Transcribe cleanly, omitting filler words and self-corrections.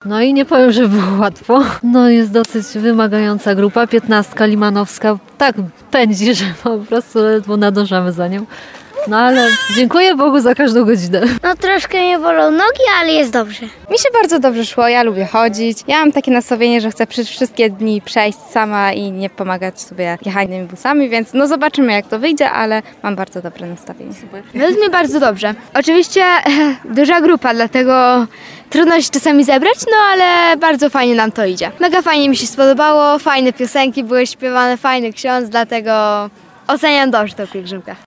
No i nie powiem, że było łatwo. No jest dosyć wymagająca grupa, 15 limanowska. Tak pędzi, że po prostu ledwo nadążamy za nią. No ale dziękuję Bogu za każdą godzinę. No troszkę mnie bolą nogi, ale jest dobrze. Mi się bardzo dobrze szło, ja lubię chodzić. Ja mam takie nastawienie, że chcę przez wszystkie dni przejść sama i nie pomagać sobie jechanymi busami, więc no zobaczymy jak to wyjdzie, ale mam bardzo dobre nastawienie. Według mnie bardzo dobrze. Oczywiście duża grupa, dlatego trudno się czasami zebrać, no ale bardzo fajnie nam to idzie. Mega fajnie mi się spodobało, fajne piosenki były śpiewane, fajny ksiądz, dlatego oceniam dobrze tę pielgrzymkę.